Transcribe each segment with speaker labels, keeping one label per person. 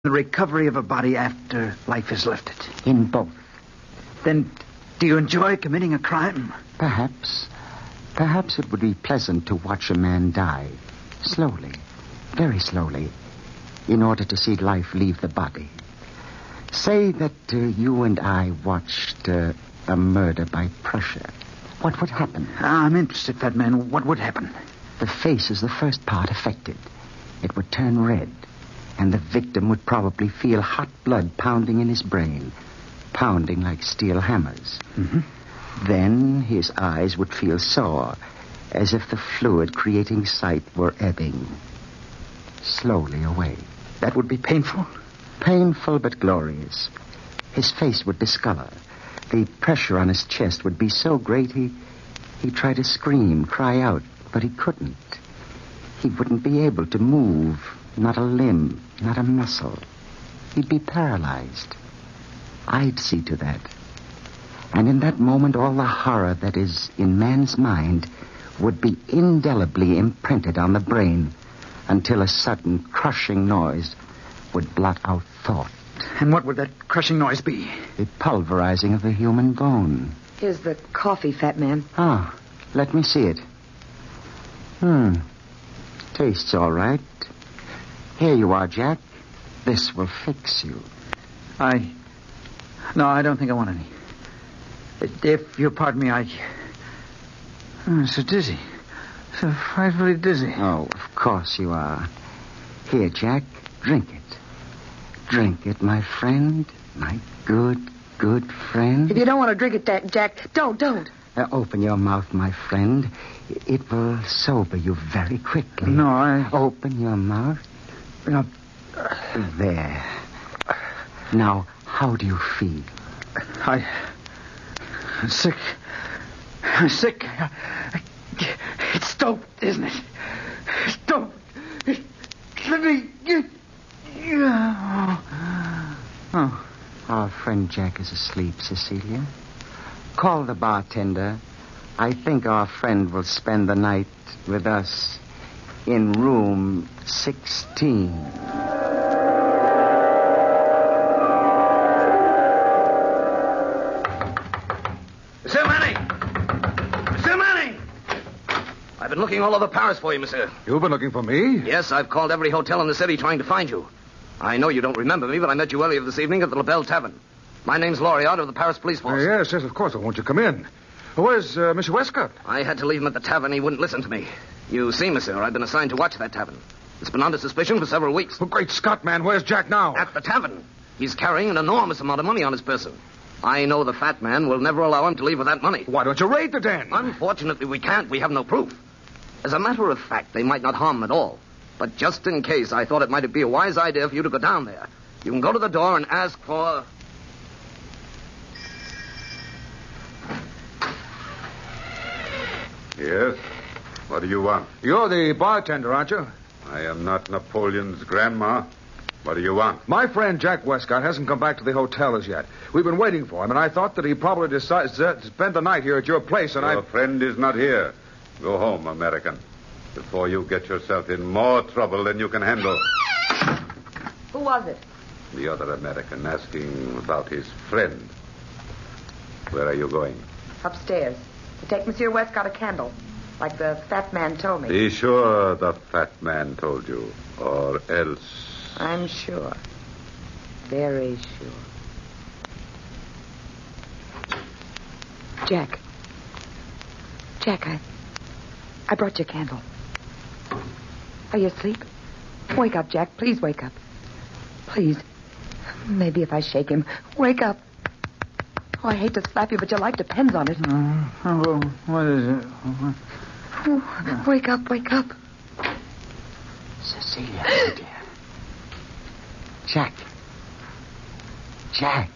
Speaker 1: the recovery of a body after life is left it?
Speaker 2: In both.
Speaker 1: Then do you enjoy committing a crime?
Speaker 2: Perhaps. Perhaps it would be pleasant to watch a man die. Slowly. Very slowly. In order to see life leave the body. Say that you and I watched a murder by pressure. What would happen?
Speaker 1: I'm interested, fat man. What would happen?
Speaker 2: The face is the first part affected. It would turn red, and the victim would probably feel hot blood pounding in his brain, pounding like steel hammers.
Speaker 1: Mm-hmm.
Speaker 2: Then his eyes would feel sore, as if the fluid creating sight were ebbing slowly away.
Speaker 1: That would be painful?
Speaker 2: Painful but glorious. His face would discolor. The pressure on his chest would be so great he'd try to scream, cry out, but he couldn't. He wouldn't be able to move, not a limb, not a muscle. He'd be paralyzed. I'd see to that. And in that moment, all the horror that is in man's mind would be indelibly imprinted on the brain until a sudden crushing noise would blot out thought.
Speaker 1: And what would that crushing noise be?
Speaker 2: The pulverizing of the human bone.
Speaker 3: Here's the coffee, fat man.
Speaker 2: Ah, let me see it. Tastes all right. Here you are, Jack. This will fix you.
Speaker 1: No, I don't think I want any. If you'll pardon me, I'm so dizzy. So frightfully dizzy.
Speaker 2: Oh, of course you are. Here, Jack, drink it. Drink it, my friend. My good, good friend.
Speaker 3: If you don't want to drink it, Jack, don't.
Speaker 2: Open your mouth, my friend. It will sober you very quickly.
Speaker 1: No,
Speaker 2: Open your mouth.
Speaker 1: No.
Speaker 2: There. Now, how do you feel?
Speaker 1: I'm sick. I'm sick. It's dope, isn't it? It's dope. Let me... Oh.
Speaker 2: Our friend Jack is asleep, Cecilia. Call the bartender. I think our friend will spend the night with us in room 16.
Speaker 4: Monsieur Manning! Monsieur Manning! I've been looking all over Paris for you, monsieur.
Speaker 5: You've been looking for me?
Speaker 4: Yes, I've called every hotel in the city trying to find you. I know you don't remember me, but I met you earlier this evening at the La Belle Tavern. My name's Loriot of the Paris Police Force.
Speaker 5: Yes, of course. Won't you come in? Where's Mr. Westcott?
Speaker 4: I had to leave him at the tavern. He wouldn't listen to me. You see, monsieur, I've been assigned to watch that tavern. It's been under suspicion for several weeks.
Speaker 5: Oh, great Scott, man. Where's Jack now?
Speaker 4: At the tavern. He's carrying an enormous amount of money on his person. I know the fat man will never allow him to leave with that money.
Speaker 5: Why don't you raid the den?
Speaker 4: Unfortunately, we can't. We have no proof. As a matter of fact, they might not harm him at all. But just in case, I thought it might be a wise idea for you to go down there. You can go to the door and ask for...
Speaker 6: Yes? What do you want?
Speaker 5: You're the bartender, aren't you?
Speaker 6: I am not Napoleon's grandma. What do you want?
Speaker 5: My friend Jack Westcott hasn't come back to the hotel as yet. We've been waiting for him, and I thought that he probably decided to spend the night here at your place, and
Speaker 6: Your friend is not here. Go home, American, before you get yourself in more trouble than you can handle.
Speaker 3: Who was it?
Speaker 6: The other American asking about his friend. Where are you going?
Speaker 3: Upstairs. To take Monsieur Westcott a candle, like the fat man told me.
Speaker 6: Be sure the fat man told you, or else...
Speaker 3: I'm sure. Very sure. Jack, I brought you a candle. Are you asleep? Wake up, Jack. Please wake up. Please. Maybe if I shake him. Wake up. Oh, I hate to slap you, but your life depends on it.
Speaker 1: What is it?
Speaker 3: Oh, wake up.
Speaker 2: Cecilia, my dear. Jack.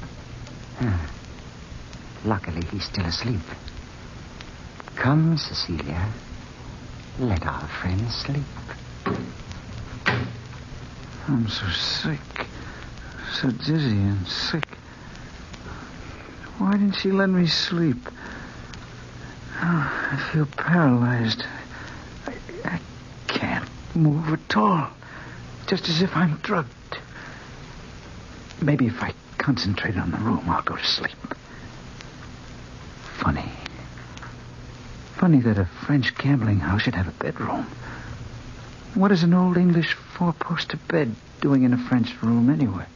Speaker 2: Luckily, he's still asleep. Come, Cecilia. Let our friend sleep.
Speaker 1: I'm so sick. So dizzy and sick. Why didn't she let me sleep? Oh, I feel paralyzed. I can't move at all. Just as if I'm drugged. Maybe if I concentrate on the room, I'll go to sleep. Funny. Funny that a French gambling house should have a bedroom. What is an old English four-poster bed doing in a French room anyway?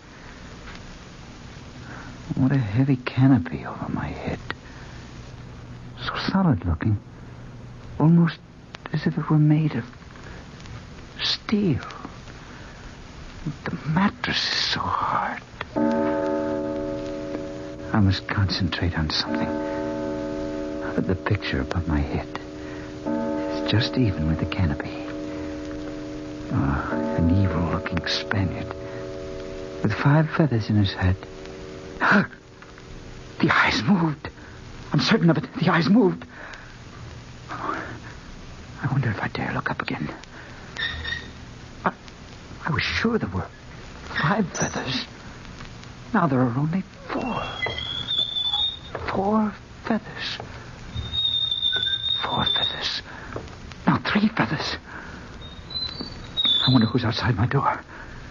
Speaker 1: What a heavy canopy over my head. So solid looking. Almost as if it were made of steel. The mattress is so hard. I must concentrate on something. The picture above my head is just even with the canopy. Oh, an evil-looking Spaniard with 5 feathers in his head. The eyes moved. I'm certain of it. The eyes moved. Oh, I wonder if I dare look up again. I was sure there were 5 feathers. Now there are only 4. 4 feathers. 4 feathers. Now 3 feathers. I wonder who's outside my door.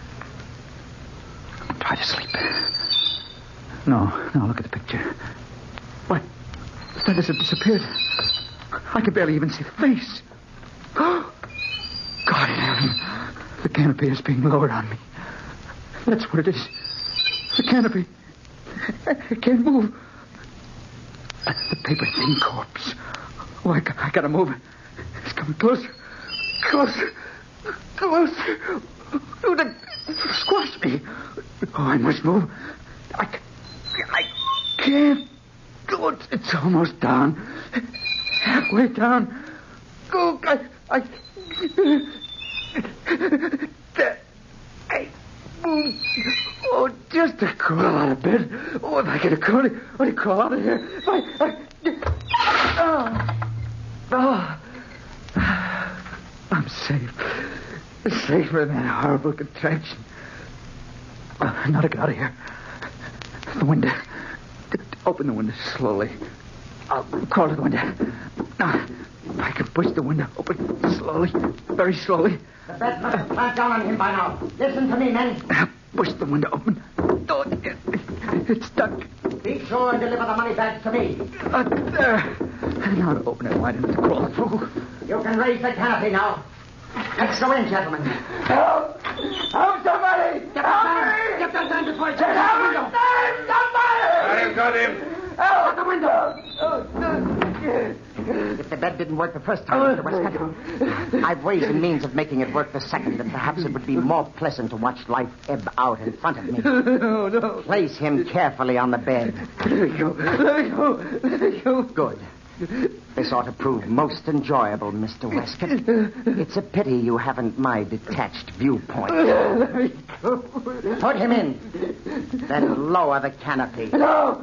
Speaker 1: Try to sleep. No, look at the picture. What? The feathers have disappeared. I can barely even see the face. God in heaven. The canopy is being lowered on me. That's what it is. The canopy. I can't move. The paper thin corpse. Oh, I gotta move. It's coming closer. Closer. Oh, they squashed me. Oh, I must move. I can't. Oh, it's almost down. Halfway down. Oh, I moved. Oh, just to crawl out of bed. Oh, if I could only crawl out of here. I'm safe. Safe from that horrible contraction. Now to get out of here. The window. Open the window slowly. I'll crawl to the window. Now, if I can push the window open slowly, very slowly.
Speaker 7: The bed must have clamped down on him by now. Listen to me, men.
Speaker 1: Push the window open. Oh, it's stuck.
Speaker 7: Be sure and deliver the money bags to me.
Speaker 1: There. Now to open it wide enough to crawl through.
Speaker 7: You can raise the canopy now. Let's go in, gentlemen.
Speaker 1: Help! Help somebody!
Speaker 7: Get that man before it's out the window.
Speaker 6: I've got him.
Speaker 7: Out the window. If the bed didn't work the first time, Mr. Westcott, I've ways and means of making it work the second, and perhaps it would be more pleasant to watch life ebb out in front of me.
Speaker 1: No.
Speaker 7: Place him carefully on the bed.
Speaker 1: Let me go.
Speaker 7: Good. This ought to prove most enjoyable, Mr. Westcott. It's a pity you haven't my detached viewpoint.
Speaker 1: Let me go.
Speaker 7: Put him in. Then lower the canopy.
Speaker 1: No.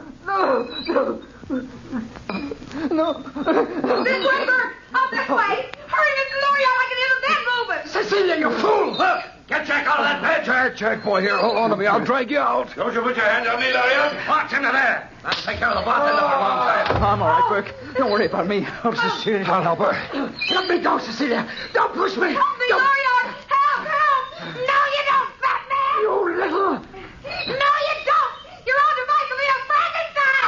Speaker 3: This way, Bert. Up this way. Hurry, Mr. Lawyer. I can hear the bed moving.
Speaker 5: Cecilia, you fool! Look! Get Jack out of that bed! Jack, boy, here, hold on to me. I'll drag you out.
Speaker 6: Don't you put your hands on me, Lawyer.
Speaker 5: March into there.
Speaker 6: I'll take care of the bartender for a long time.
Speaker 1: I'm all right, Burke. Don't worry about me. Oh, Cecilia.
Speaker 5: I'll help her.
Speaker 1: Let me go, Cecilia. Don't push me.
Speaker 3: Help me, Lawyer. Help. No, you don't, fat man.
Speaker 1: You little...
Speaker 3: No, you don't. Your own device will be a Frankenstein.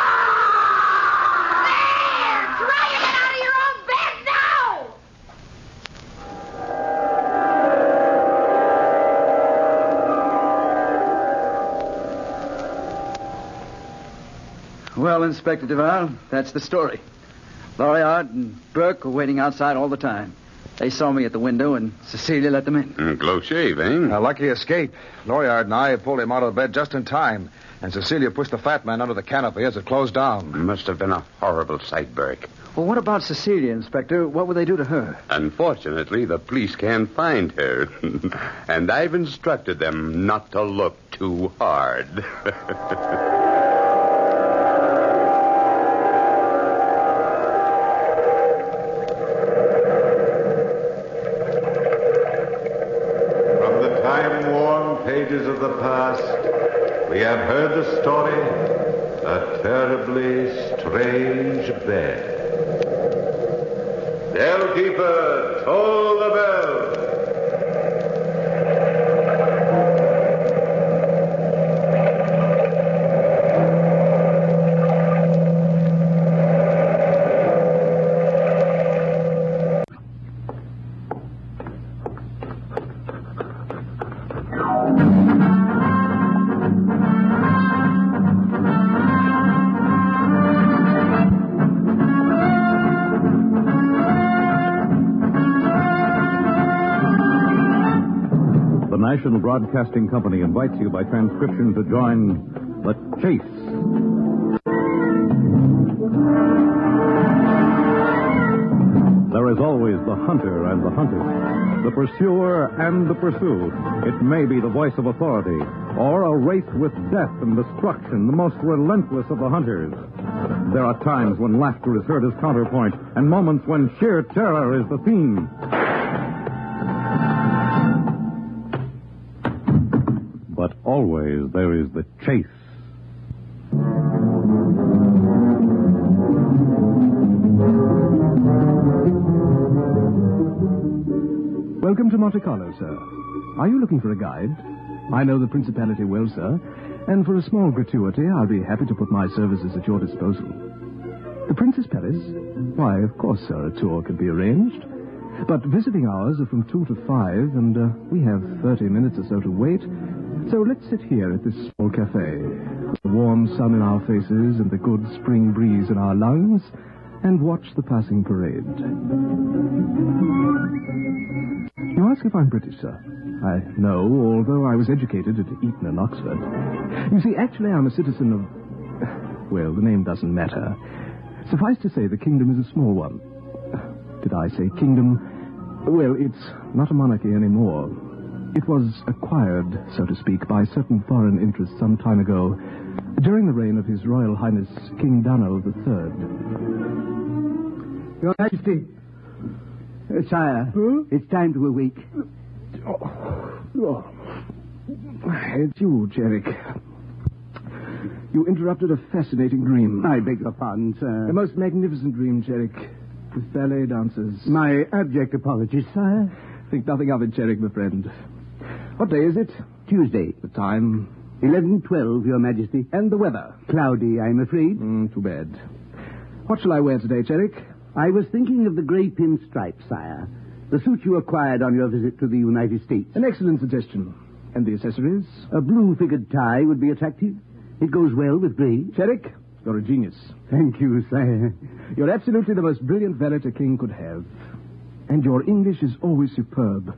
Speaker 3: There. Try to get out of your own bed now.
Speaker 1: Well, Inspector Duval, that's the story. Loriard and Burke were waiting outside all the time. They saw me at the window, and Cecilia let them in.
Speaker 6: Close shave, eh?
Speaker 5: A lucky escape. Loriard and I pulled him out of the bed just in time, and Cecilia pushed the fat man under the canopy as it closed down.
Speaker 6: Must have been a horrible sight, Burke.
Speaker 1: Well, what about Cecilia, Inspector? What would they do to her?
Speaker 6: Unfortunately, the police can't find her. And I've instructed them not to look too hard.
Speaker 8: Pages of the past, we have heard the story, a terribly strange bed. Bellkeeper, toll the bell.
Speaker 9: National Broadcasting Company invites you by transcription to join The Chase. There is always the hunter and the hunted, the pursuer and the pursued. It may be the voice of authority, or a race with death and destruction, the most relentless of the hunters. There are times when laughter is heard as counterpoint, and moments when sheer terror is the theme. But always there is the chase.
Speaker 10: Welcome to Monte Carlo, sir. Are you looking for a guide? I know the Principality well, sir, and for a small gratuity, I'll be happy to put my services at your disposal. The Prince's Palace? Why, of course, sir, a tour can be arranged. But visiting hours are from 2 to 5, and we have 30 minutes or so to wait. So let's sit here at this small cafe, with the warm sun in our faces and the good spring breeze in our lungs, and watch the passing parade. You ask if I'm British, sir. I know, although I was educated at Eton and Oxford. You see, actually, I'm a citizen of... Well, the name doesn't matter. Suffice to say, the kingdom is a small one. Did I say kingdom? Well, it's not a monarchy anymore. It was acquired, so to speak, by certain foreign interests some time ago, during the reign of His Royal Highness King Donald III.
Speaker 11: Your Majesty. Sire, it's time to awake.
Speaker 10: It's you, Jerick. You interrupted a fascinating dream.
Speaker 11: I beg your pardon, sir.
Speaker 10: A most magnificent dream, Jerick. With ballet dancers.
Speaker 11: My abject apologies, sire.
Speaker 10: Think nothing of it, Jerick, my friend. What day is it?
Speaker 11: Tuesday.
Speaker 10: The time?
Speaker 11: 11:12, Your Majesty.
Speaker 10: And the weather?
Speaker 11: Cloudy, I'm afraid.
Speaker 10: Too bad. What shall I wear today, Jerick?
Speaker 11: I was thinking of the grey pinstripe, sire. The suit you acquired on your visit to the United States.
Speaker 10: An excellent suggestion. And the accessories?
Speaker 11: A blue-figured tie would be attractive. It goes well with grey.
Speaker 10: Jerick, you're a genius.
Speaker 11: Thank you, sire.
Speaker 10: You're absolutely the most brilliant valet a king could have. And your English is always superb.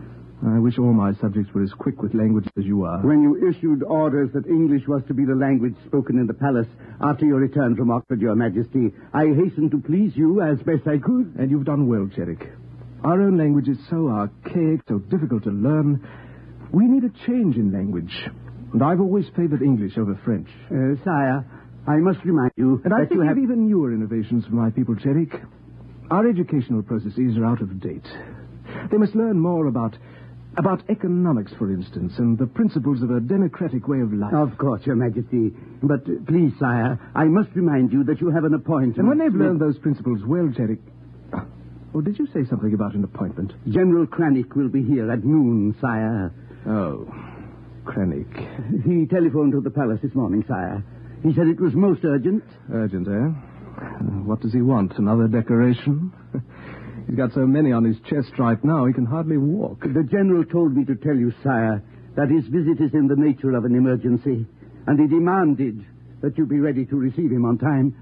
Speaker 10: I wish all my subjects were as quick with language as you are.
Speaker 11: When you issued orders that English was to be the language spoken in the palace after your return from Oxford, Your Majesty, I hastened to please you as best I could.
Speaker 10: And you've done well, Jerick. Our own language is so archaic, so difficult to learn. We need a change in language. And I've always favored English over French.
Speaker 11: Sire, I must remind you
Speaker 10: and I
Speaker 11: that
Speaker 10: think
Speaker 11: you have
Speaker 10: even newer innovations for my people, Jerick. Our educational processes are out of date. They must learn more about economics, for instance, and the principles of a democratic way of life.
Speaker 11: Of course, Your Majesty. But please, sire, I must remind you that you have an appointment.
Speaker 10: And when they've learned those principles well, Jerick... Oh, did you say something about an appointment?
Speaker 11: General Cranach will be here at noon, sire.
Speaker 10: Oh, Cranach.
Speaker 11: He telephoned to the palace this morning, sire. He said it was most urgent.
Speaker 10: Urgent, eh? What does he want? Another decoration? He's got so many on his chest right now, he can hardly walk.
Speaker 11: The general told me to tell you, sire, that his visit is in the nature of an emergency, and he demanded that you be ready to receive him on time.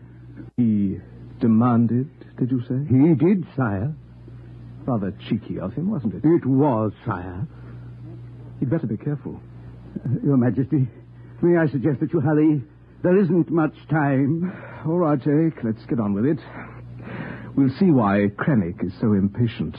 Speaker 10: He demanded, did you say?
Speaker 11: He did, sire.
Speaker 10: Rather cheeky of him, wasn't it?
Speaker 11: It was, sire.
Speaker 10: You'd better be careful.
Speaker 11: Your Majesty, may I suggest that you hurry? There isn't much time.
Speaker 10: All right, Jake, let's get on with it. We'll see why Cranach is so impatient.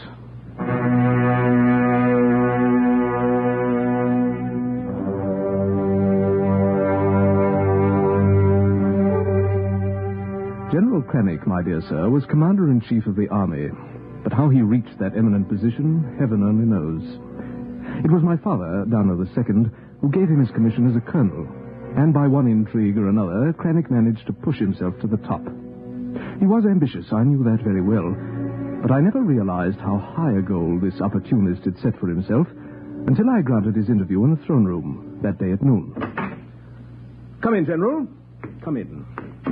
Speaker 10: General Cranach, my dear sir, was Commander-in-Chief of the Army. But how he reached that eminent position, heaven only knows. It was my father, Donald II, who gave him his commission as a colonel. And by one intrigue or another, Cranach managed to push himself to the top. He was ambitious, I knew that very well. But I never realized how high a goal this opportunist had set for himself until I granted his interview in the throne room that day at noon. Come in, General. Come in.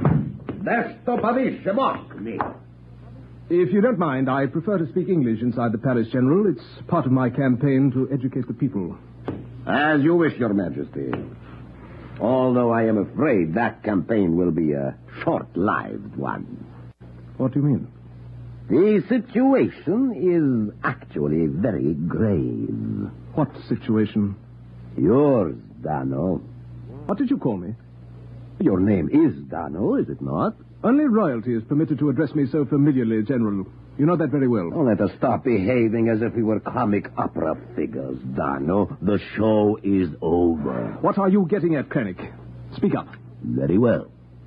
Speaker 10: If you don't mind, I prefer to speak English inside the palace, General. It's part of my campaign to educate the people.
Speaker 12: As you wish, Your Majesty. Although I am afraid that campaign will be a short-lived one.
Speaker 10: What do you mean?
Speaker 12: The situation is actually very grave.
Speaker 10: What situation?
Speaker 12: Yours, Dano.
Speaker 10: What did you call me?
Speaker 12: Your name is Dano, is it not?
Speaker 10: Only royalty is permitted to address me so familiarly, General. You know that very well.
Speaker 12: Oh, let us stop behaving as if we were comic opera figures, Dano. The show is over.
Speaker 10: What are you getting at, Krennic? Speak up.
Speaker 12: Very well.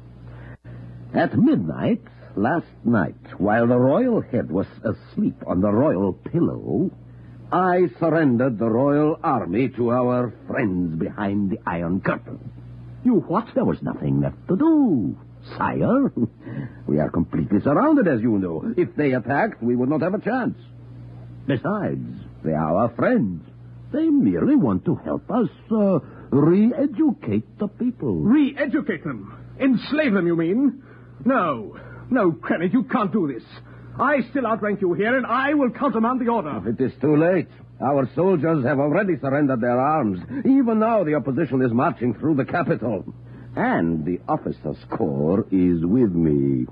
Speaker 12: At midnight, last night, while the royal head was asleep on the royal pillow, I surrendered the royal army to our friends behind the Iron Curtain.
Speaker 10: You what?
Speaker 12: There was nothing left to do, sire. We are completely surrounded, as you know. If they attacked, we would not have a chance. Besides, they are our friends. They merely want to help us re-educate the people.
Speaker 10: Re-educate them? Enslave them, you mean? No, Krennic, you can't do this. I still outrank you here, and I will countermand the order.
Speaker 12: It is too late. Our soldiers have already surrendered their arms. Even now, the opposition is marching through the capital. And the officers' corps is with me.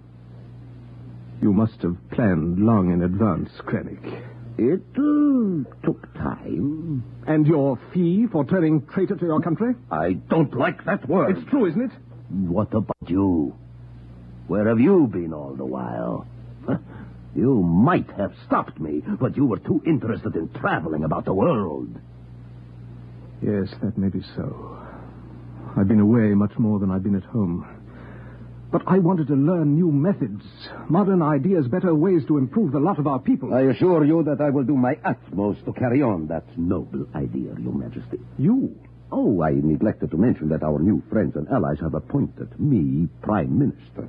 Speaker 10: You must have planned long in advance, Krennic.
Speaker 12: It took time.
Speaker 10: And your fee for turning traitor to your country?
Speaker 12: I don't like that word.
Speaker 10: It's true, isn't it?
Speaker 12: What about you? Where have you been all the while? You might have stopped me, but you were too interested in traveling about the world.
Speaker 10: Yes, that may be so. I've been away much more than I've been at home. But I wanted to learn new methods, modern ideas, better ways to improve the lot of our people.
Speaker 12: I assure you that I will do my utmost to carry on that noble idea, Your Majesty.
Speaker 10: You?
Speaker 12: Oh, I neglected to mention that our new friends and allies have appointed me Prime Minister.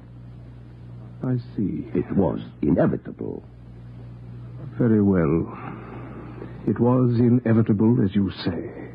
Speaker 10: I see.
Speaker 12: It was inevitable.
Speaker 10: Very well. It was inevitable, as you say.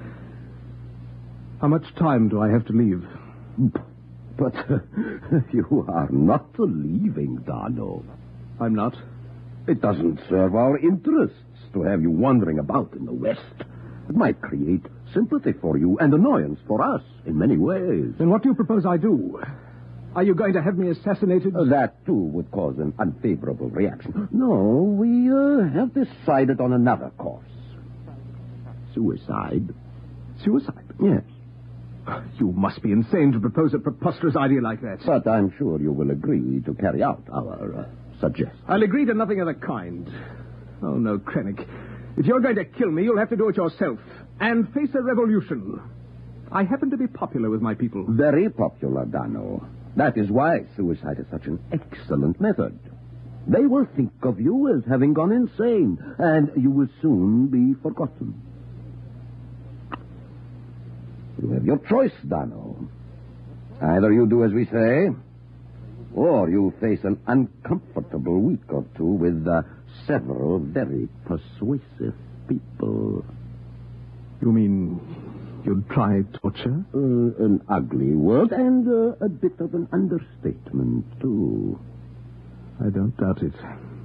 Speaker 10: How much time do I have to leave?
Speaker 12: But you are not leaving, Dano.
Speaker 10: I'm not?
Speaker 12: It doesn't serve our interests to have you wandering about in the West. It might create sympathy for you and annoyance for us in many ways.
Speaker 10: Then what do you propose I do? Are you going to have me assassinated?
Speaker 12: That, too, would cause an unfavorable reaction. No, we have decided on another course. Suicide.
Speaker 10: Suicide?
Speaker 12: Yes.
Speaker 10: You must be insane to propose a preposterous idea like that.
Speaker 12: But I'm sure you will agree to carry out our suggestion.
Speaker 10: I'll agree to nothing of the kind. Oh, no, Krennic. If you're going to kill me, you'll have to do it yourself. And face a revolution. I happen to be popular with my people.
Speaker 12: Very popular, Dano. That is why suicide is such an excellent method. They will think of you as having gone insane, and you will soon be forgotten. You have your choice, Dano. Either you do as we say, or you face an uncomfortable week or two with several very persuasive people.
Speaker 10: You mean you'd try torture?
Speaker 12: An ugly word and a bit of an understatement, too.
Speaker 10: I don't doubt it.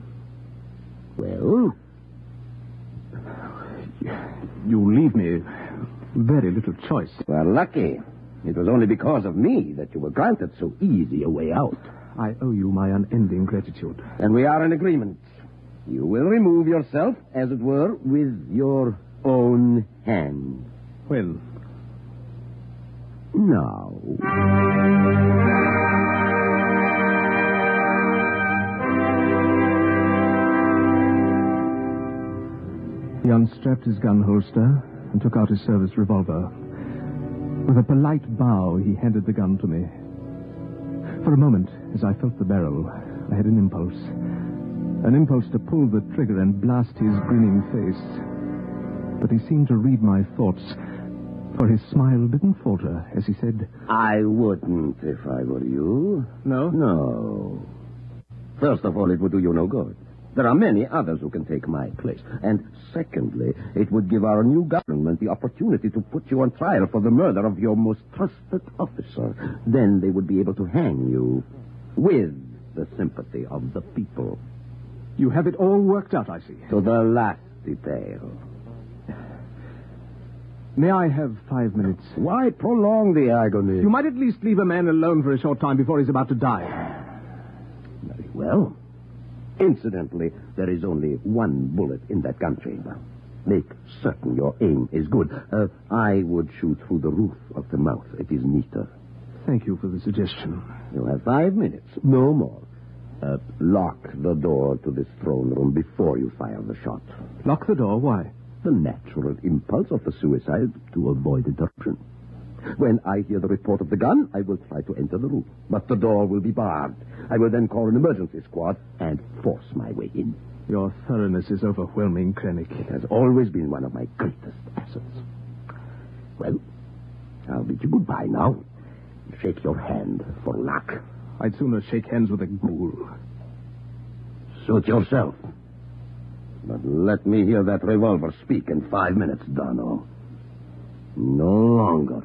Speaker 12: Well?
Speaker 10: You leave me very little choice.
Speaker 12: Well, lucky. It was only because of me that you were granted so easy a way out.
Speaker 10: I owe you my unending gratitude.
Speaker 12: And we are in agreement. You will remove yourself, as it were, with your own hand.
Speaker 10: When?
Speaker 12: Now.
Speaker 10: He unstrapped his gun holster and took out his service revolver. With a polite bow, he handed the gun to me. For a moment, as I felt the barrel, I had an impulse. An impulse to pull the trigger and blast his grinning face. But he seemed to read my thoughts, for his smile didn't falter as he said,
Speaker 12: I wouldn't if I were you.
Speaker 10: No?
Speaker 12: No. First of all, it would do you no good. There are many others who can take my place. And secondly, it would give our new government the opportunity to put you on trial for the murder of your most trusted officer. Then they would be able to hang you with the sympathy of the people.
Speaker 10: You have it all worked out, I see.
Speaker 12: To the last detail.
Speaker 10: May I have 5 minutes?
Speaker 12: Why prolong the agony?
Speaker 10: You might at least leave a man alone for a short time before he's about to die.
Speaker 12: Very well. Incidentally, there is only one bullet in that gun chamber. Make certain your aim is good. I would shoot through the roof of the mouth. It is neater.
Speaker 10: Thank you for the suggestion.
Speaker 12: You have 5 minutes, no more. Lock the door to this throne room before you fire the shot.
Speaker 10: Lock the door? Why?
Speaker 12: The natural impulse of the suicide to avoid interruption. When I hear the report of the gun, I will try to enter the room. But the door will be barred. I will then call an emergency squad and force my way in.
Speaker 10: Your thoroughness is overwhelming, Krennic.
Speaker 12: It has always been one of my greatest assets. Well, I'll bid you goodbye now. Shake your hand for luck.
Speaker 10: I'd sooner shake hands with a ghoul.
Speaker 12: Suit yourself. But let me hear that revolver speak in 5 minutes, Darno. No longer.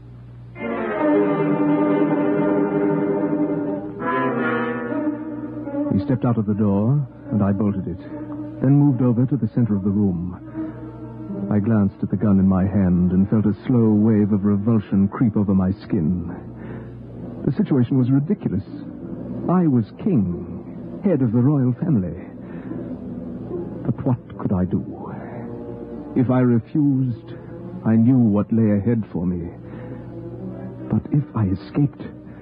Speaker 10: He stepped out of the door, and I bolted it, then moved over to the center of the room. I glanced at the gun in my hand and felt a slow wave of revulsion creep over my skin. The situation was ridiculous. I was king, head of the royal family. But what could I do? If I refused, I knew what lay ahead for me. But if I escaped...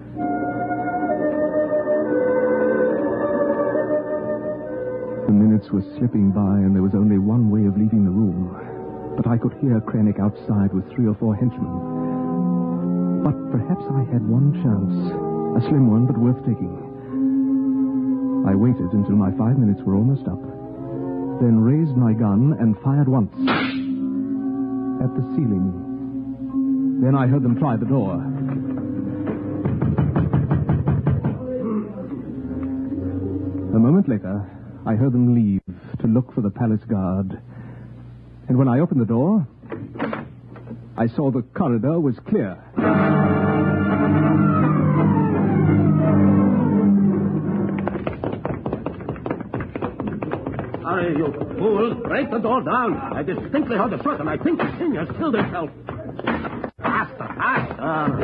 Speaker 10: The minutes were slipping by, and there was only one way of leaving the room. But I could hear Krennic outside with 3 or 4 henchmen. But perhaps I had one chance. A slim one, but worth taking. I waited until my 5 minutes were almost up, then raised my gun and fired once. At the ceiling. Then I heard them try the door. A moment later, I heard them leave to look for the palace guard. And when I opened the door, I saw the corridor was clear.
Speaker 12: Hurry, you fools. Break the door down. I distinctly heard the shot, and I think the king has killed himself. Faster, faster.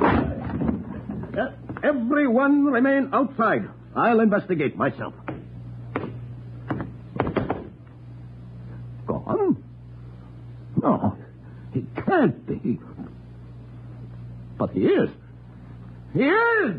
Speaker 12: Everyone remain outside. I'll investigate myself. Gone? No, he can't be. But he is. He is!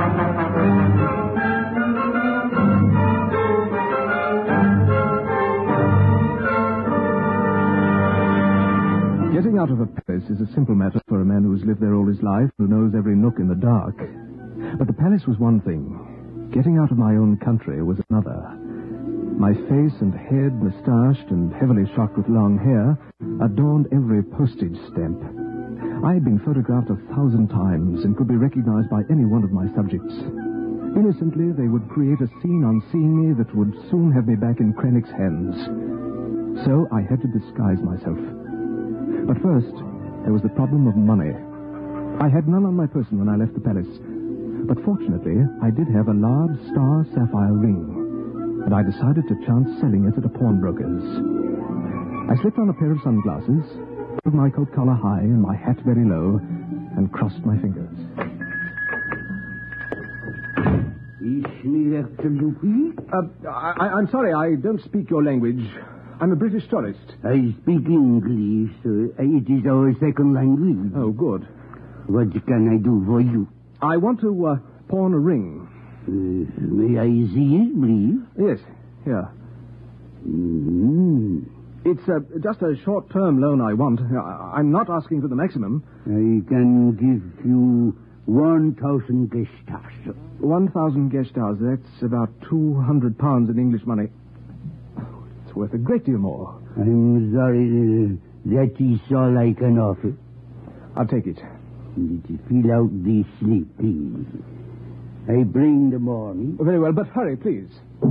Speaker 10: Getting out of a palace is a simple matter for a man who has lived there all his life, who knows every nook in the dark. But the palace was one thing. Getting out of my own country was another. My face and head, moustached and heavily shocked with long hair, adorned every postage stamp. I had been photographed 1,000 times and could be recognized by any one of my subjects. Innocently, they would create a scene on seeing me that would soon have me back in Krennic's hands. So I had to disguise myself. But first, there was the problem of money. I had none on my person when I left the palace. But fortunately, I did have a large star sapphire ring, and I decided to chance selling it at a pawnbroker's. I slipped on a pair of sunglasses, put my coat collar high and my hat very low, and crossed my fingers. I'm sorry, I don't speak your language. I'm a British tourist.
Speaker 11: I speak English. It is our second language.
Speaker 10: Oh, good.
Speaker 11: What can I do for you?
Speaker 10: I want to pawn a ring.
Speaker 11: May I see it, please?
Speaker 10: Yes, here.
Speaker 11: Mm-hmm.
Speaker 10: It's just a short-term loan I want. I'm not asking for the maximum.
Speaker 11: I can give you 1,000 Gestars.
Speaker 10: 1,000 Gestars. That's about £200 in English money. It's worth a great deal more.
Speaker 11: I'm sorry. That is all I can offer.
Speaker 10: I'll take it.
Speaker 11: Fill out the slip, please. I bring the money.
Speaker 10: Very well, but hurry, please.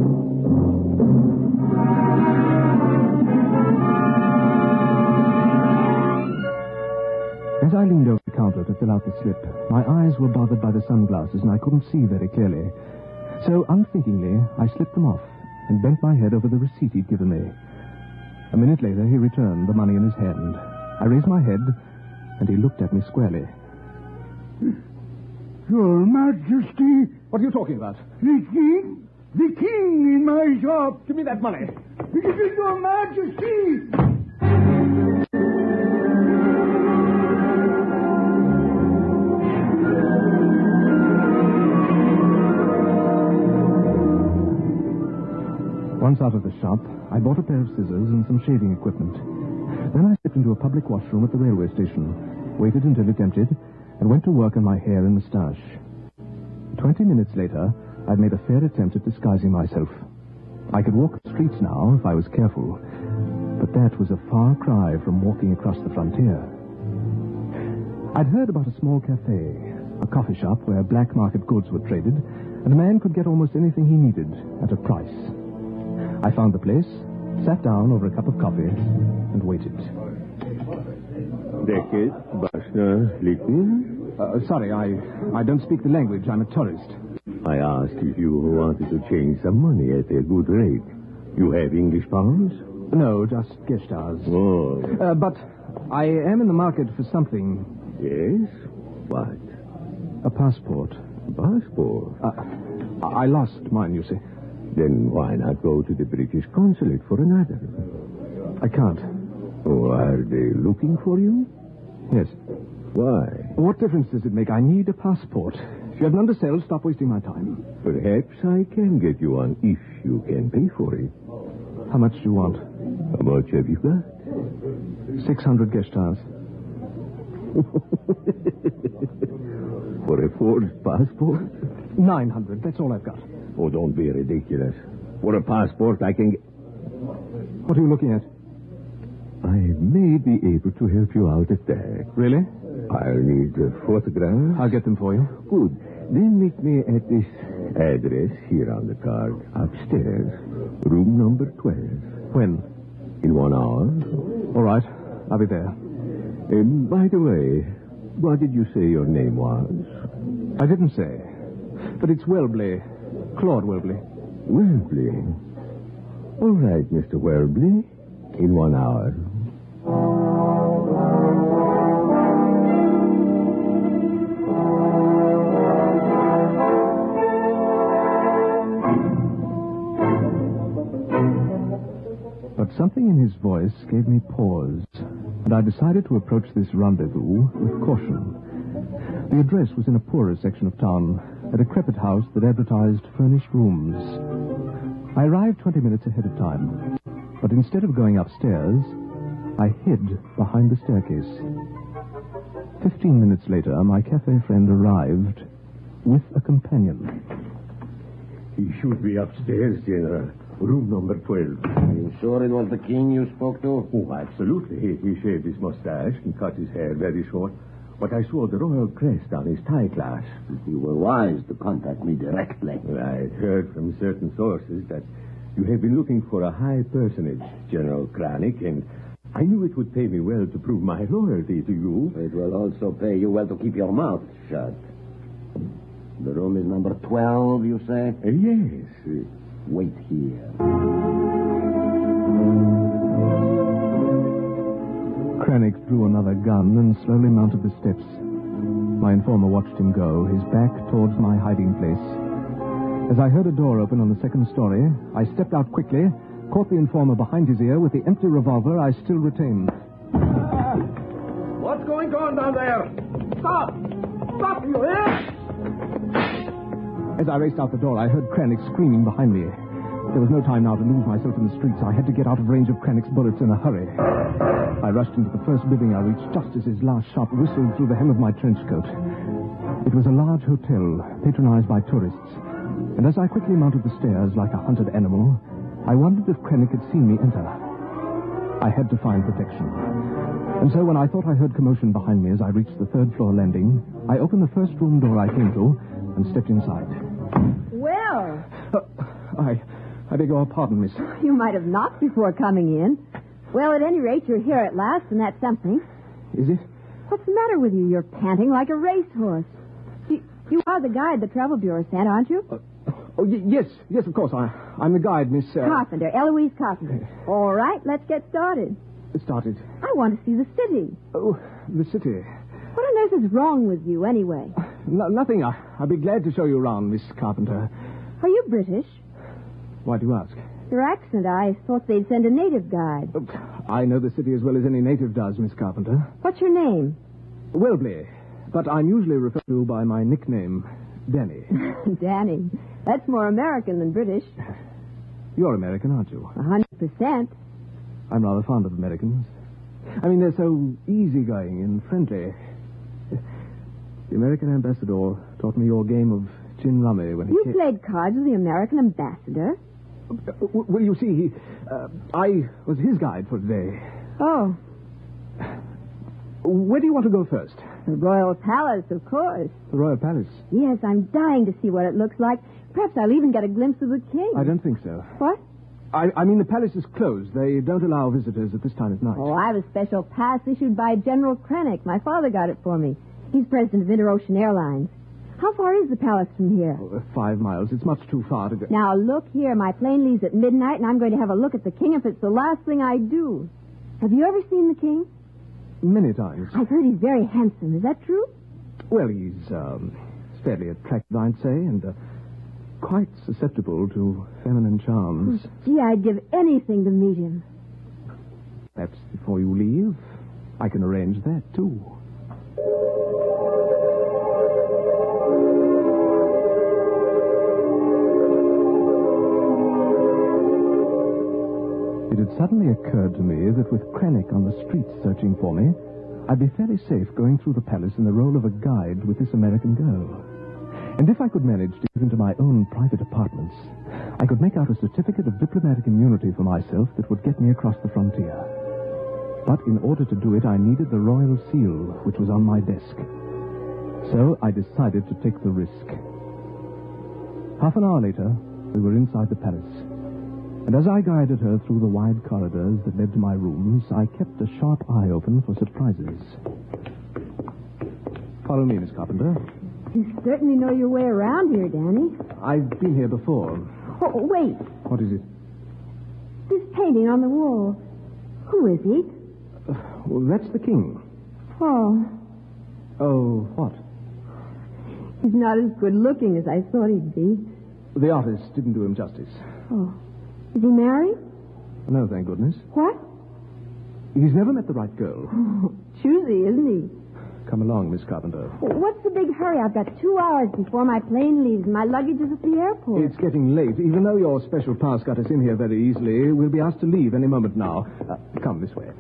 Speaker 10: As I leaned over the counter to fill out the slip, my eyes were bothered by the sunglasses and I couldn't see very clearly. So, unthinkingly, I slipped them off and bent my head over the receipt he'd given me. A minute later, he returned, the money in his hand. I raised my head, and he looked at me squarely.
Speaker 11: Your Majesty.
Speaker 10: What are you talking about?
Speaker 11: The king. The king in my shop.
Speaker 10: Give me that money.
Speaker 11: Give it, Your Majesty.
Speaker 10: Once out of the shop, I bought a pair of scissors and some shaving equipment. Then I stepped into a public washroom at the railway station, waited until it emptied, and went to work on my hair and moustache. 20 minutes later, I'd made a fair attempt at disguising myself. I could walk the streets now if I was careful, but that was a far cry from walking across the frontier. I'd heard about a small cafe, a coffee shop where black market goods were traded, and a man could get almost anything he needed at a price. I found the place, sat down over a cup of coffee, and waited. Sorry, I don't speak the language. I'm a tourist.
Speaker 12: I asked if you wanted to change some money at a good rate. You have English pounds?
Speaker 10: No, just Gestars.
Speaker 12: Oh.
Speaker 10: But I am in the market for something.
Speaker 12: Yes? What?
Speaker 10: A passport.
Speaker 12: Passport?
Speaker 10: I lost mine, you see.
Speaker 12: Then why not go to the British consulate for another?
Speaker 10: I can't.
Speaker 12: Oh, are they looking for you?
Speaker 10: Yes.
Speaker 12: Why?
Speaker 10: What difference does it make? I need a passport. If you have none to sell, stop wasting my time.
Speaker 12: Perhaps I can get you one if you can pay for it.
Speaker 10: How much do you want?
Speaker 12: How much have you got?
Speaker 10: 600 Gestars.
Speaker 12: For a forged passport?
Speaker 10: 900, that's all I've got.
Speaker 12: Oh, don't be ridiculous. For a passport, I can get...
Speaker 10: What are you looking at?
Speaker 12: I may be able to help you out at that.
Speaker 10: Really?
Speaker 12: I'll need a photograph.
Speaker 10: I'll get them for you.
Speaker 12: Good. Then meet me at this address here on the card. Upstairs. Room number 12.
Speaker 10: When?
Speaker 12: In 1 hour.
Speaker 10: All right. I'll be there.
Speaker 12: By the way, what did you say your name was?
Speaker 10: I didn't say. But it's Welbley. Claude Welbley.
Speaker 12: Welbley? All right, Mr. Welbley. In 1 hour.
Speaker 10: But something in his voice gave me pause, and I decided to approach this rendezvous with caution. The address was in a poorer section of town, a decrepit house that advertised furnished rooms. I arrived 20 minutes ahead of time, but instead of going upstairs, I hid behind the staircase. 15 minutes later, my cafe friend arrived with a companion.
Speaker 12: He should be upstairs, General. Room number 12.
Speaker 13: Are you sure it was the king you spoke to?
Speaker 12: Oh, absolutely. He shaved his mustache and cut his hair very short. But I saw the royal crest on his tie glass.
Speaker 13: You were wise to contact me directly.
Speaker 12: I heard from certain sources that you have been looking for a high personage, General Kranich, and I knew it would pay me well to prove my loyalty to you.
Speaker 13: It will also pay you well to keep your mouth shut. The room is number 12, you say?
Speaker 12: Yes.
Speaker 13: Wait here.
Speaker 10: Kranich drew another gun and slowly mounted the steps. My informer watched him go, his back towards my hiding place. As I heard a door open on the second story, I stepped out quickly, caught the informer behind his ear with the empty revolver I still retained.
Speaker 14: What's going on down there? Stop! Stop, you hear?
Speaker 10: As I raced out the door, I heard Kranich screaming behind me. There was no time now to lose myself in the streets. I had to get out of range of Kranich's bullets in a hurry. I rushed into the first building I reached just as his last shot whistled through the hem of my trench coat. It was a large hotel, patronized by tourists. And as I quickly mounted the stairs like a hunted animal, I wondered if Kranich had seen me enter. I had to find protection. And so when I thought I heard commotion behind me as I reached the third-floor landing, I opened the first room door I came to and stepped inside.
Speaker 15: Well.
Speaker 10: I beg your pardon, miss.
Speaker 15: You might have knocked before coming in. Well, at any rate, you're here at last, and that's something.
Speaker 10: Is it?
Speaker 15: What's the matter with you? You're panting like a racehorse. You are the guide the Travel Bureau sent, aren't you?
Speaker 10: Yes, of course. I'm the guide, Miss...
Speaker 15: Carpenter, Eloise Carpenter. All right, let's get started.
Speaker 10: Started?
Speaker 15: I want to see the city.
Speaker 10: Oh, the city.
Speaker 15: What on earth is wrong with you, anyway?
Speaker 10: Nothing. I'll be glad to show you around, Miss Carpenter.
Speaker 15: Are you British?
Speaker 10: Why do you ask?
Speaker 15: Your accent, I thought they'd send a native guide.
Speaker 10: I know the city as well as any native does, Miss Carpenter.
Speaker 15: What's your name?
Speaker 10: Welbley, but I'm usually referred to by my nickname, Danny.
Speaker 15: Danny. That's more American than British.
Speaker 10: You're American, aren't you?
Speaker 15: 100%.
Speaker 10: I'm rather fond of Americans. I mean, they're so easygoing and friendly. The American ambassador taught me your game of gin rummy when he
Speaker 15: You
Speaker 10: came...
Speaker 15: played cards with the American ambassador?
Speaker 10: Well, you see, I was his guide for today.
Speaker 15: Oh.
Speaker 10: Where do you want to go first?
Speaker 15: The Royal Palace, of course.
Speaker 10: The Royal Palace?
Speaker 15: Yes, I'm dying to see what it looks like. Perhaps I'll even get a glimpse of the king.
Speaker 10: I don't think so.
Speaker 15: What?
Speaker 10: I mean, the palace is closed. They don't allow visitors at this time of night.
Speaker 15: Oh, I have a special pass issued by General Krennic. My father got it for me. He's president of Interocean Airlines. How far is the palace from here?
Speaker 10: 5 miles. It's much too far to go.
Speaker 15: Now, look here. My plane leaves at midnight, and I'm going to have a look at the king if it's the last thing I do. Have you ever seen the king?
Speaker 10: Many times.
Speaker 15: I've heard he's very handsome. Is that true?
Speaker 10: Well, he's fairly attractive, I'd say, and quite susceptible to feminine charms.
Speaker 15: Gee, I'd give anything to meet him.
Speaker 10: Perhaps before you leave, I can arrange that, too. It had suddenly occurred to me that with Krennic on the streets searching for me, I'd be fairly safe going through the palace in the role of a guide with this American girl. And if I could manage to get into my own private apartments, I could make out a certificate of diplomatic immunity for myself that would get me across the frontier. But in order to do it, I needed the royal seal, which was on my desk. So I decided to take the risk. Half an hour later, we were inside the palace. And as I guided her through the wide corridors that led to my rooms, I kept a sharp eye open for surprises. Follow me, Miss Carpenter.
Speaker 15: You certainly know your way around here, Danny.
Speaker 10: I've been here before.
Speaker 15: Oh, wait.
Speaker 10: What is it?
Speaker 15: This painting on the wall. Who is he?
Speaker 10: Well, that's the king.
Speaker 15: Oh.
Speaker 10: Oh, what?
Speaker 15: He's not as good looking as I thought he'd be.
Speaker 10: The artist didn't do him justice.
Speaker 15: Oh. Is he married?
Speaker 10: No, thank goodness.
Speaker 15: What?
Speaker 10: He's never met the right girl.
Speaker 15: Oh, choosy, isn't he?
Speaker 10: Come along, Miss Carpenter.
Speaker 15: What's the big hurry? I've got 2 hours before my plane leaves, and my luggage is at the airport.
Speaker 10: It's getting late. Even though your special pass got us in here very easily, we'll be asked to leave any moment now. Come this way.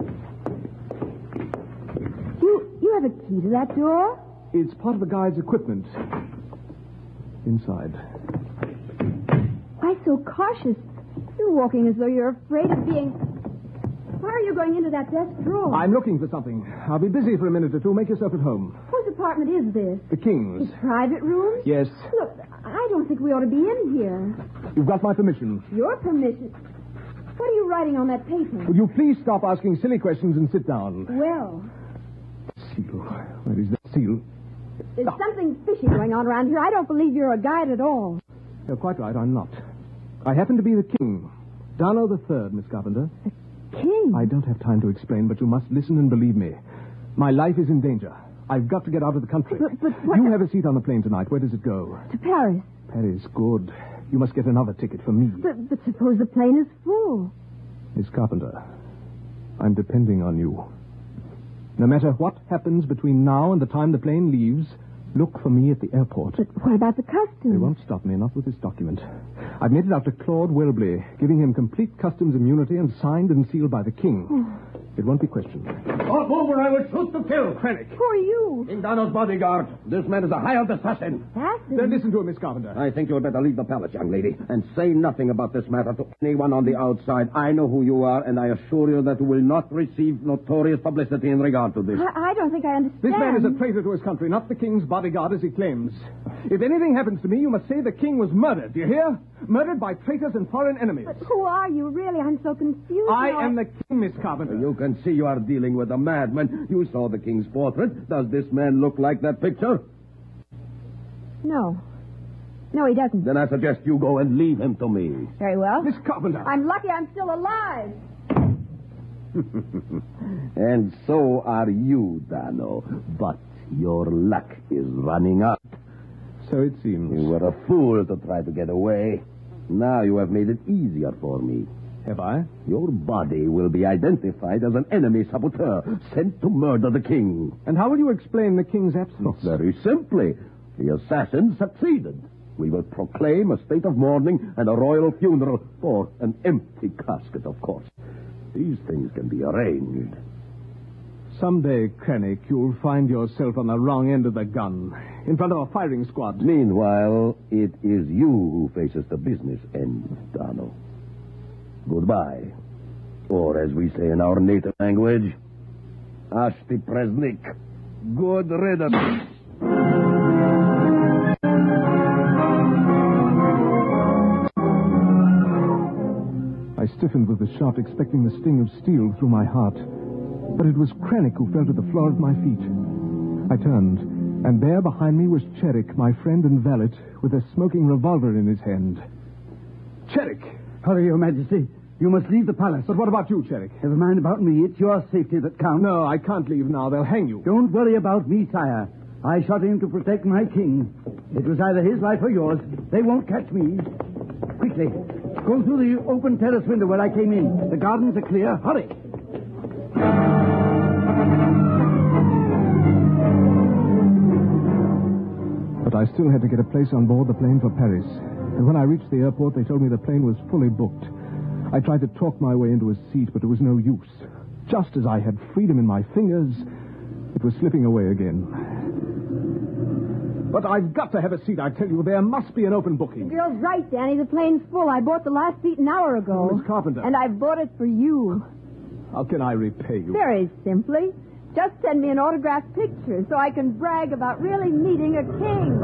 Speaker 15: You have a key to that door?
Speaker 10: It's part of a guide's equipment. Inside.
Speaker 15: Why so cautious? You're walking as though you're afraid of being... Why are you going into that desk drawer?
Speaker 10: I'm looking for something. I'll be busy for a minute or two. Make yourself at home.
Speaker 15: Whose apartment is this?
Speaker 10: The king's.
Speaker 15: His private room?
Speaker 10: Yes.
Speaker 15: Look, I don't think we ought to be in here.
Speaker 10: You've got my permission.
Speaker 15: Your permission? What are you writing on that paper?
Speaker 10: Would you please stop asking silly questions and sit down?
Speaker 15: Well...
Speaker 10: Seal. Where is that seal?
Speaker 15: There's something fishy going on around here. I don't believe you're a guide at all.
Speaker 10: You're quite right. I'm not. I happen to be the king. Darno III, Miss Carpenter.
Speaker 15: King?
Speaker 10: I don't have time to explain, but you must listen and believe me. My life is in danger. I've got to get out of the country.
Speaker 15: But what...
Speaker 10: You have a seat on the plane tonight. Where does it go?
Speaker 15: To Paris.
Speaker 10: Paris, good. You must get another ticket for me.
Speaker 15: But suppose the plane is full.
Speaker 10: Miss Carpenter, I'm depending on you. No matter what happens between now and the time the plane leaves, look for me at the airport.
Speaker 15: But what about the customs?
Speaker 10: They won't stop me, not with this document. I've made it out to Claude Welbley, giving him complete customs immunity and signed and sealed by the king.
Speaker 15: Oh.
Speaker 10: It won't be questioned.
Speaker 12: Stop over, I will shoot to kill. Krennic.
Speaker 15: Who are you?
Speaker 12: King Darno's bodyguard. This man is a hired assassin.
Speaker 15: Assassin?
Speaker 10: Then listen to him, Miss Carpenter.
Speaker 12: I think you had better leave the palace, young lady, and say nothing about this matter to anyone on the outside. I know who you are, and I assure you that you will not receive notorious publicity in regard to this.
Speaker 15: I don't think I understand.
Speaker 10: This man is a traitor to his country, not the king's bodyguard as he claims. If anything happens to me, you must say the king was murdered. Do you hear? Murdered by traitors and foreign enemies.
Speaker 15: But who are you, really? I'm so confused.
Speaker 10: I am the king, Miss Carpenter.
Speaker 12: You can see you are dealing with a madman. You saw the king's portrait. Does this man look like that picture?
Speaker 15: No. No, he doesn't.
Speaker 12: Then I suggest you go and leave him to me.
Speaker 15: Very well.
Speaker 10: Miss Carpenter.
Speaker 15: I'm lucky I'm still alive.
Speaker 12: And so are you, Darno. But your luck is running out.
Speaker 10: So it seems.
Speaker 12: You were a fool to try to get away. Now you have made it easier for me.
Speaker 10: Have I?
Speaker 12: Your body will be identified as an enemy saboteur sent to murder the king.
Speaker 10: And how will you explain the king's absence?
Speaker 12: Very simply. The assassin succeeded. We will proclaim a state of mourning and a royal funeral for an empty casket, of course. These things can be arranged.
Speaker 10: Someday, Krennic, you'll find yourself on the wrong end of the gun, in front of a firing squad.
Speaker 12: Meanwhile, it is you who faces the business end, Dano. Goodbye. Or, as we say in our native language, Asti Presnik. Good riddance.
Speaker 10: I stiffened with the shot, expecting the sting of steel through my heart. But it was Krennic who fell to the floor at my feet. I turned, and there behind me was Cherik, my friend and valet, with a smoking revolver in his hand. Cherik!
Speaker 11: Hurry, Your Majesty. You must leave the palace.
Speaker 10: But what about you, Cherik?
Speaker 11: Never mind about me. It's your safety that counts.
Speaker 10: No, I can't leave now. They'll hang you.
Speaker 11: Don't worry about me, sire. I shot him to protect my king. It was either his life or yours. They won't catch me. Quickly, go through the open terrace window where I came in. The gardens are clear. Hurry.
Speaker 10: But I still had to get a place on board the plane for Paris. And when I reached the airport, they told me the plane was fully booked. I tried to talk my way into a seat, but it was no use. Just as I had freedom in my fingers, it was slipping away again. But I've got to have a seat, I tell you. There must be an open booking.
Speaker 15: The girl's right, Danny. The plane's full. I bought the last seat an hour ago.
Speaker 10: Miss Carpenter.
Speaker 15: And I bought it for you.
Speaker 10: How can I repay you?
Speaker 15: Very simply. Just send me an autographed picture so I can brag about really meeting a king.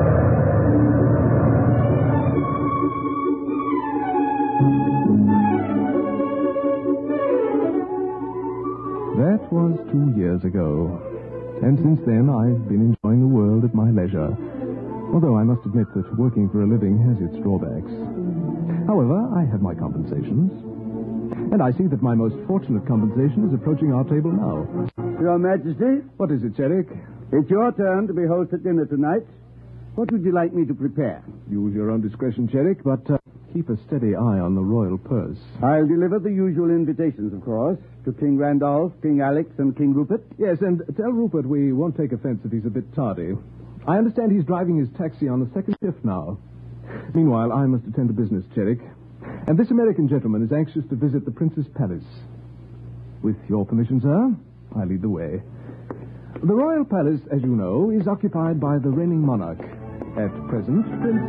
Speaker 10: That was 2 years ago. And since then, I've been enjoying the world at my leisure. Although I must admit that working for a living has its drawbacks. However, I have my compensations. And I see that my most fortunate compensation is approaching our table now.
Speaker 11: Your Majesty.
Speaker 10: What is it, Cherik?
Speaker 11: It's your turn to be host at dinner tonight. What would you like me to prepare?
Speaker 10: Use your own discretion, Cherik, but keep a steady eye on the royal purse.
Speaker 11: I'll deliver the usual invitations, of course, to King Randolph, King Alex, and King Rupert.
Speaker 10: Yes, and tell Rupert we won't take offense if he's a bit tardy. I understand he's driving his taxi on the second shift now. Meanwhile, I must attend to business, Cherik. And this American gentleman is anxious to visit the Prince's palace. With your permission, sir, I lead the way. The royal palace, as you know, is occupied by the reigning monarch. At present, Prince...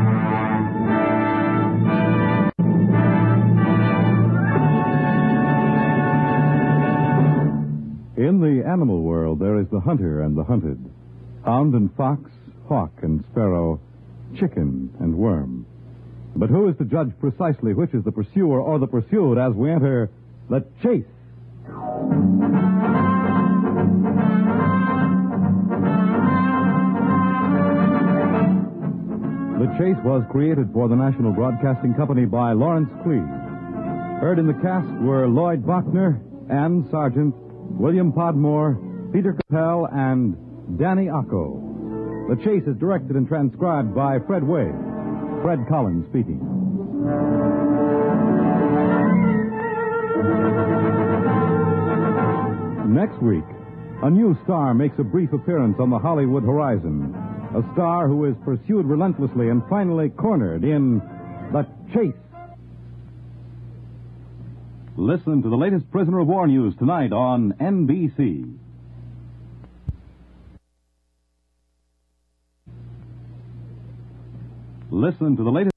Speaker 9: In the animal world, there is the hunter and the hunted. Hound and fox, hawk and sparrow, chicken and worm. But who is to judge precisely which is the pursuer or the pursued as we enter the chase? The Chase was created for the National Broadcasting Company by Lawrence Cleave. Heard in the cast were Lloyd Bachner, Ann Sargent, William Podmore, Peter Capell, and Danny Acco. The Chase is directed and transcribed by Fred Way. Fred Collins speaking. Next week, a new star makes a brief appearance on the Hollywood horizon. A star who is pursued relentlessly and finally cornered in The Chase. Listen to the latest prisoner of war news tonight on NBC. Listen to the latest...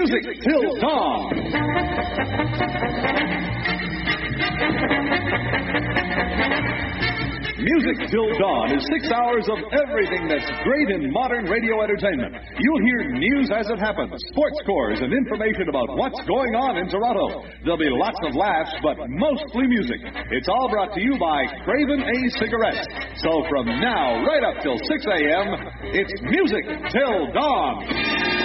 Speaker 16: Music Till Dawn. Music Till Dawn is 6 hours of everything that's great in modern radio entertainment. You'll hear news as it happens, sports scores, and information about what's going on in Toronto. There'll be lots of laughs, but mostly music. It's all brought to you by Craven A Cigarettes. So from now, right up till 6 a.m., it's Music Till Dawn.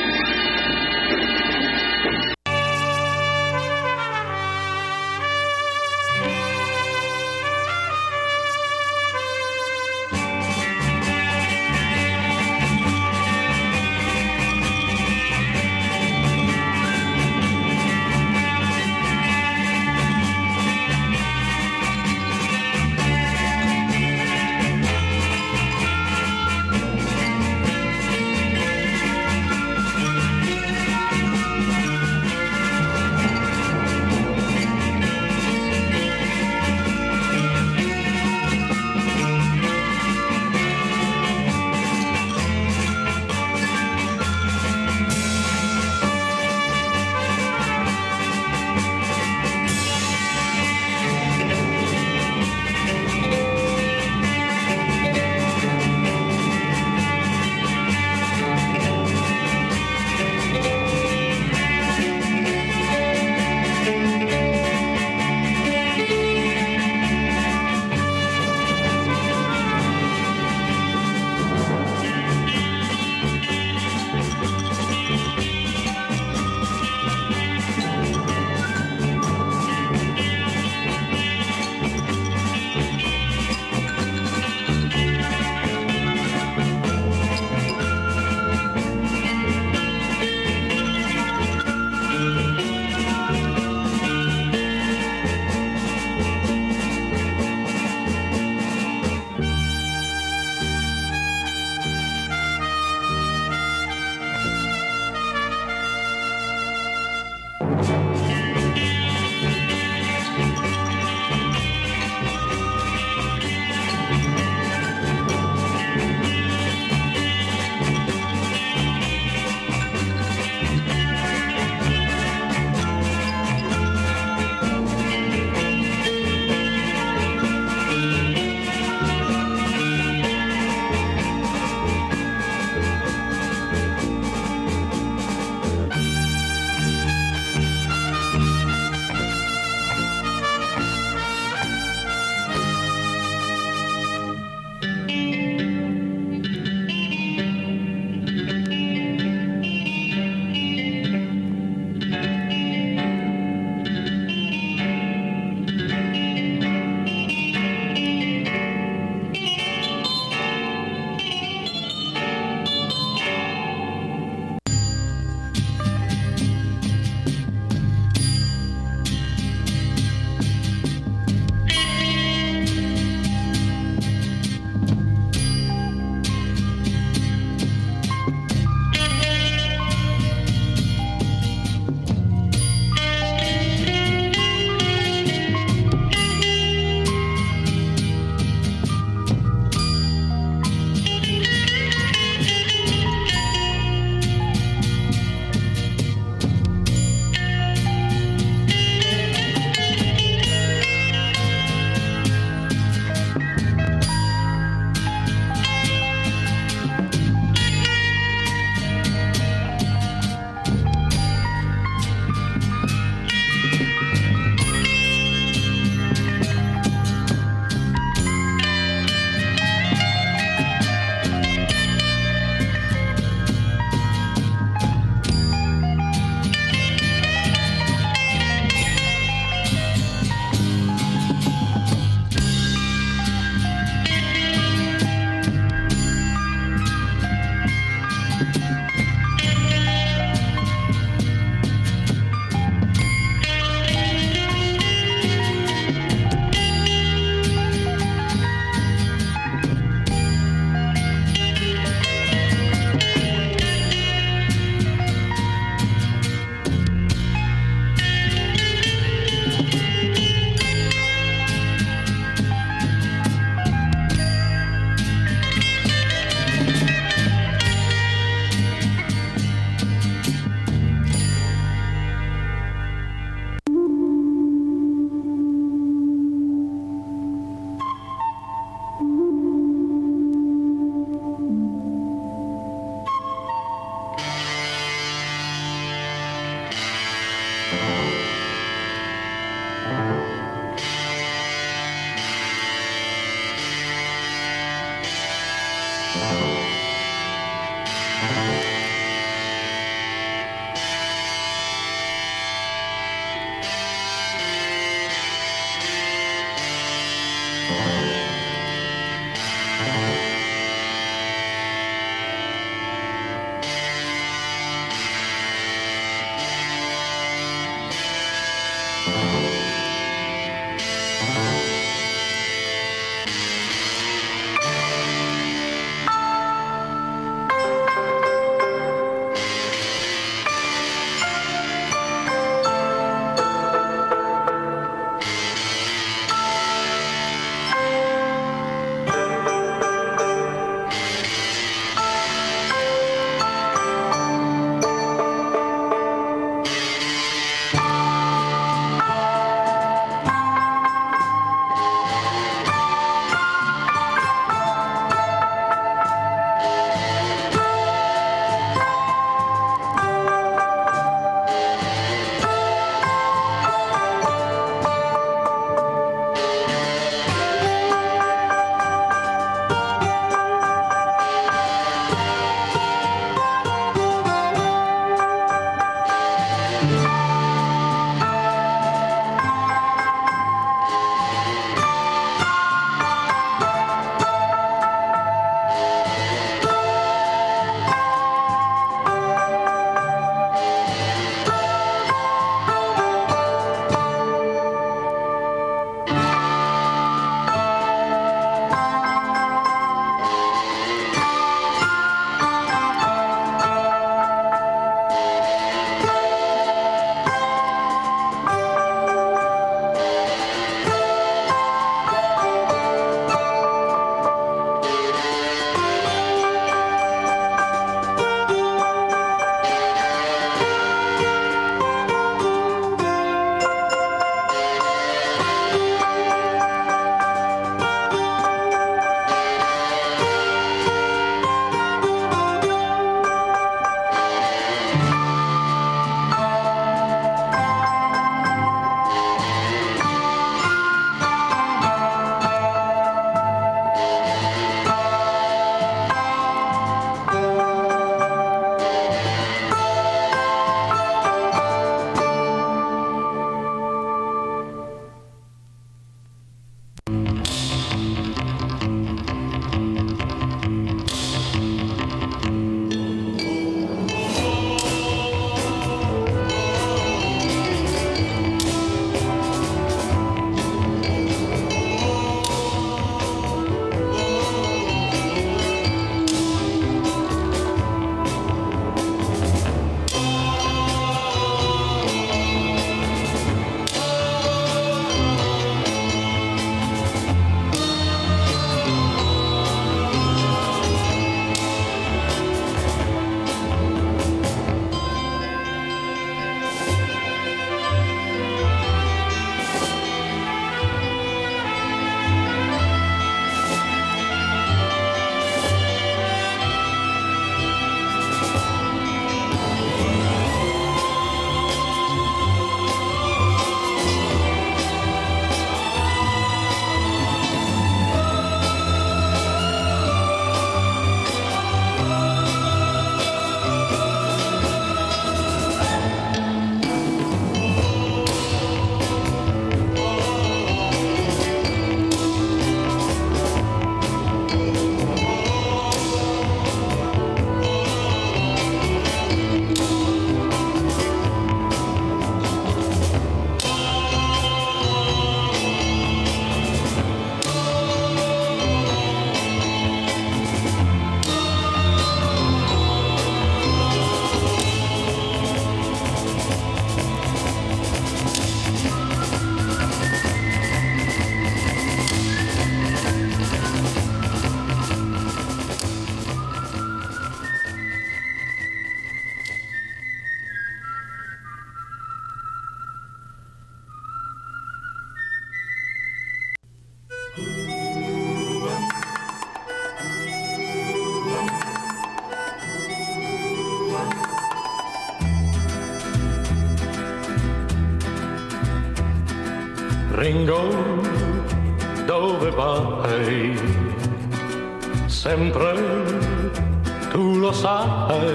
Speaker 17: dove vai, sempre tu lo sai,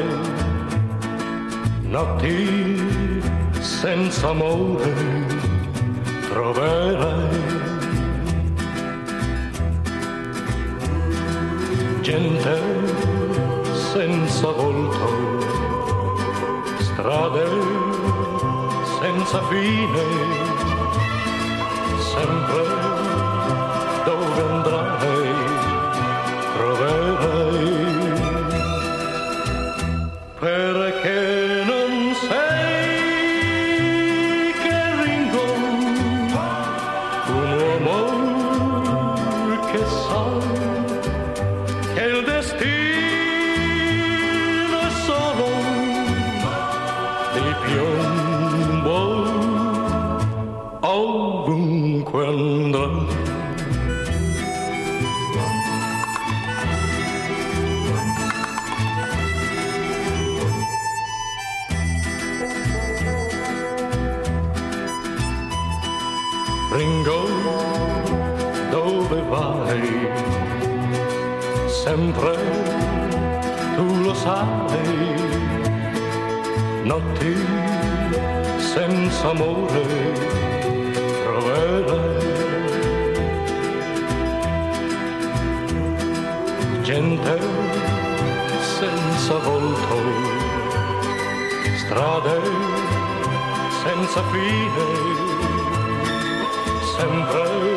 Speaker 17: notti senza amore troverai, gente senza volto, strade senza fine, sempre dove andrai troverai, perché non sei che Ringo, un uomo che sa che il destino è solo di piombo, ovunque andrà. Ringo, dove vai? Sempre tu lo sai, notti senza amore troverai, gente senza volto, strade senza fine, sempre